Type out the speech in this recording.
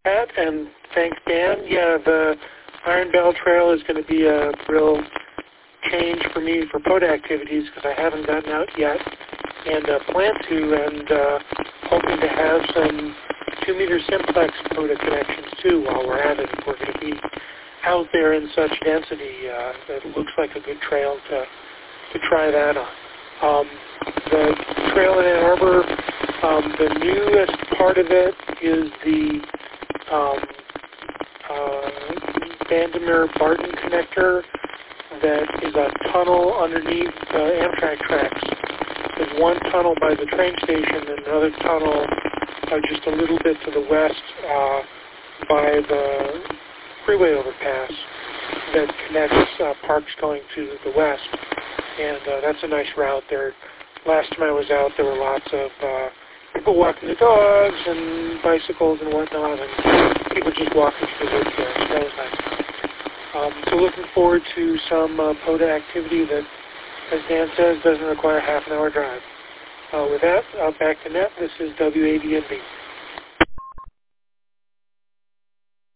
Pat, and thanks, Dan. Yeah, the Iron Bell Trail is going to be a real change for me for POTA activities because I haven't gotten out yet, and plan to, and hoping to have some 2-meter simplex POTA connections too while we're at it. We're going to be out there in such density that it looks like a good trail to try that on. The trail in Ann Arbor, the newest part of it is the Vandermeer-Barton connector that is a tunnel underneath Amtrak tracks. There's one tunnel by the train station and another tunnel just a little bit to the west by the freeway overpass that connects parks going to the west. And that's a nice route there. Last time I was out, there were lots of people walking the dogs and bicycles and whatnot, and people just walking through the woods there. So that was nice. So looking forward to some POTA activity that, as Dan says, doesn't require half an hour drive. With that, back to net. This is WADNV.